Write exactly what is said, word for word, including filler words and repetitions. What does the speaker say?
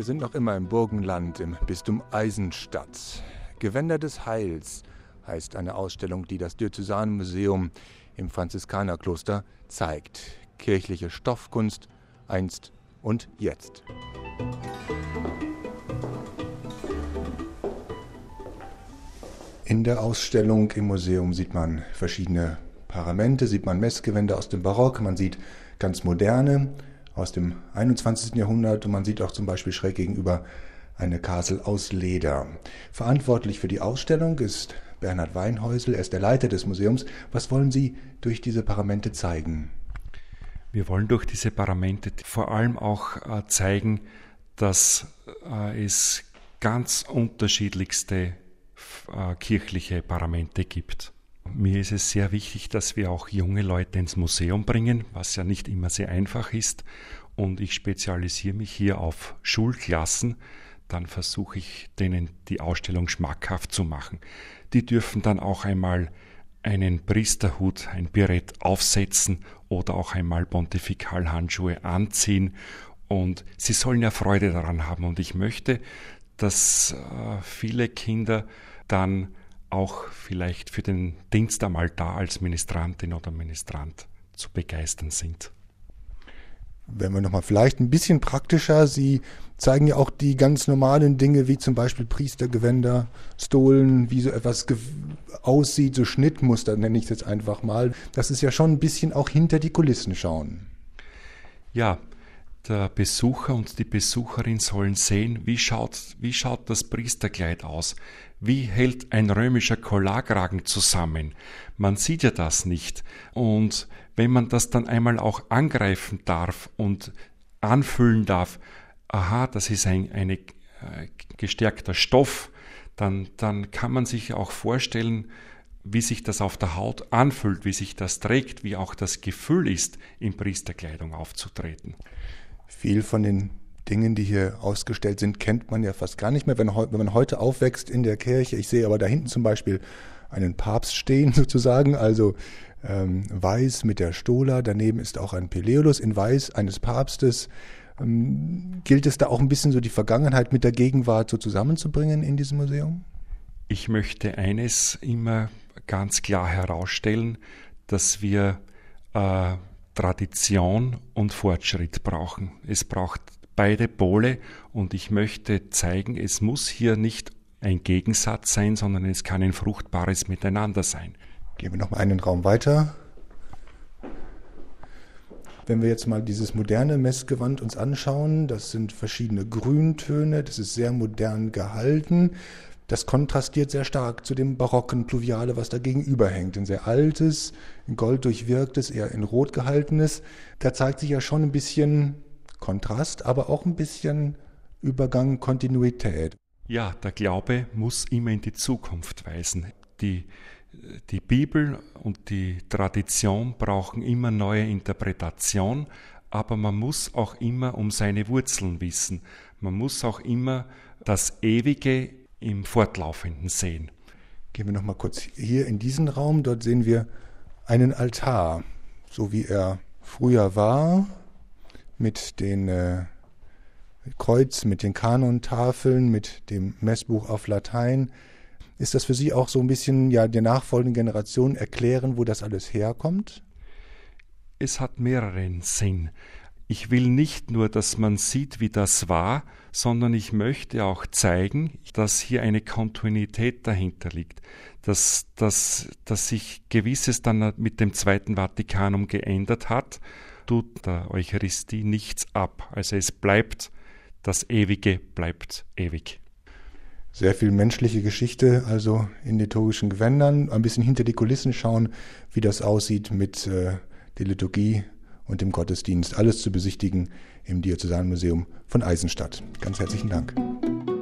Wir sind noch immer im Burgenland im Bistum Eisenstadt. Gewänder des Heils heißt eine Ausstellung, die das Diözesanmuseum im Franziskanerkloster zeigt. Kirchliche Stoffkunst, einst und jetzt. In der Ausstellung im Museum sieht man verschiedene Paramente, sieht man Messgewänder aus dem Barock, man sieht ganz moderne aus dem einundzwanzigsten Jahrhundert und man sieht auch zum Beispiel schräg gegenüber eine Kasel aus Leder. Verantwortlich für die Ausstellung ist Bernhard Weinhäusel, er ist der Leiter des Museums. Was wollen Sie durch diese Paramente zeigen? Wir wollen durch diese Paramente vor allem auch äh, zeigen, dass äh, es ganz unterschiedlichste äh, kirchliche Paramente gibt. Mir ist es sehr wichtig, dass wir auch junge Leute ins Museum bringen, was ja nicht immer sehr einfach ist. Und ich spezialisiere mich hier auf Schulklassen. Dann versuche ich, denen die Ausstellung schmackhaft zu machen. Die dürfen dann auch einmal einen Priesterhut, ein Birett aufsetzen oder auch einmal Pontifikalhandschuhe anziehen. Und sie sollen ja Freude daran haben. Und ich möchte, dass äh, viele Kinder dann auch vielleicht für den Dienst am Altar als Ministrantin oder Ministrant zu begeistern sind. Wenn wir nochmal vielleicht ein bisschen praktischer, Sie zeigen ja auch die ganz normalen Dinge, wie zum Beispiel Priestergewänder, Stolen, wie so etwas ge- aussieht, so Schnittmuster nenne ich es jetzt einfach mal. Das ist ja schon ein bisschen auch hinter die Kulissen schauen. Ja, der Besucher und die Besucherin sollen sehen, wie schaut, wie schaut das Priesterkleid aus? Wie hält ein römischer Collarkragen zusammen? Man sieht ja das nicht. Und wenn man das dann einmal auch angreifen darf und anfühlen darf, aha, das ist ein eine, äh, gestärkter Stoff, dann, dann kann man sich auch vorstellen, wie sich das auf der Haut anfühlt, wie sich das trägt, wie auch das Gefühl ist, in Priesterkleidung aufzutreten. Viel von den Dingen, die hier ausgestellt sind, kennt man ja fast gar nicht mehr. Wenn, wenn man heute aufwächst in der Kirche, ich sehe aber da hinten zum Beispiel einen Papst stehen sozusagen, also ähm, weiß mit der Stola, daneben ist auch ein Peleolus in weiß eines Papstes. Ähm, gilt es da auch ein bisschen so die Vergangenheit mit der Gegenwart so zusammenzubringen in diesem Museum? Ich möchte eines immer ganz klar herausstellen, dass wir äh, Tradition und Fortschritt brauchen. Es braucht beide Pole und ich möchte zeigen, es muss hier nicht ein Gegensatz sein, sondern es kann ein fruchtbares Miteinander sein. Gehen wir noch mal einen Raum weiter. Wenn wir jetzt mal dieses moderne Messgewand uns anschauen, das sind verschiedene Grüntöne, das ist sehr modern gehalten. Das kontrastiert sehr stark zu dem barocken Pluviale, was da gegenüber hängt. Ein sehr altes, in Gold durchwirktes, eher in Rot gehaltenes. Da zeigt sich ja schon ein bisschen Kontrast, aber auch ein bisschen Übergang, Kontinuität. Ja, der Glaube muss immer in die Zukunft weisen. Die, die Bibel und die Tradition brauchen immer neue Interpretation, aber man muss auch immer um seine Wurzeln wissen. Man muss auch immer das Ewige im Fortlaufenden sehen. Gehen wir noch mal kurz hier in diesen Raum. Dort sehen wir einen Altar, so wie er früher war, mit den äh, Kreuz, mit den Kanontafeln, mit dem Messbuch auf Latein. Ist das für Sie auch so ein bisschen ja der nachfolgenden Generation erklären, wo das alles herkommt? Es hat mehreren Sinn. Ich will nicht nur, dass man sieht, wie das war, sondern ich möchte auch zeigen, dass hier eine Kontinuität dahinter liegt, dass, dass, dass sich Gewisses dann mit dem Zweiten Vatikanum geändert hat, tut der Eucharistie nichts ab. Also es bleibt, das Ewige bleibt ewig. Sehr viel menschliche Geschichte, also in liturgischen Gewändern, ein bisschen hinter die Kulissen schauen, wie das aussieht mit äh, der Liturgie und dem Gottesdienst. Alles zu besichtigen im Diözesanmuseum von Eisenstadt. Ganz herzlichen Dank.